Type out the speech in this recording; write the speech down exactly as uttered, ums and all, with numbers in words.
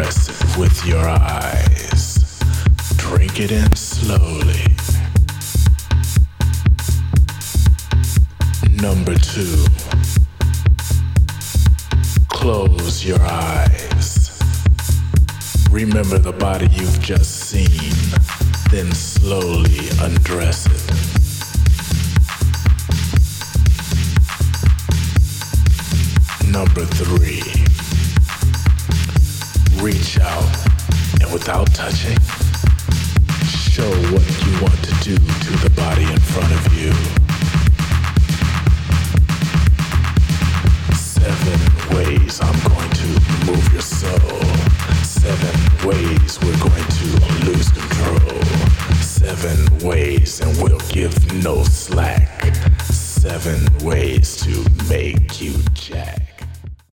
undress it with your eyes. Drink it in slowly. Number two, close your eyes. Remember the body you've just seen, then slowly undress it. Number three, reach out and without touching, show what you want to do to the body in front of you. Seven ways I'm going to move your soul. Seven ways we're going to lose control. Seven ways and we'll give no slack. Seven ways to make you jack.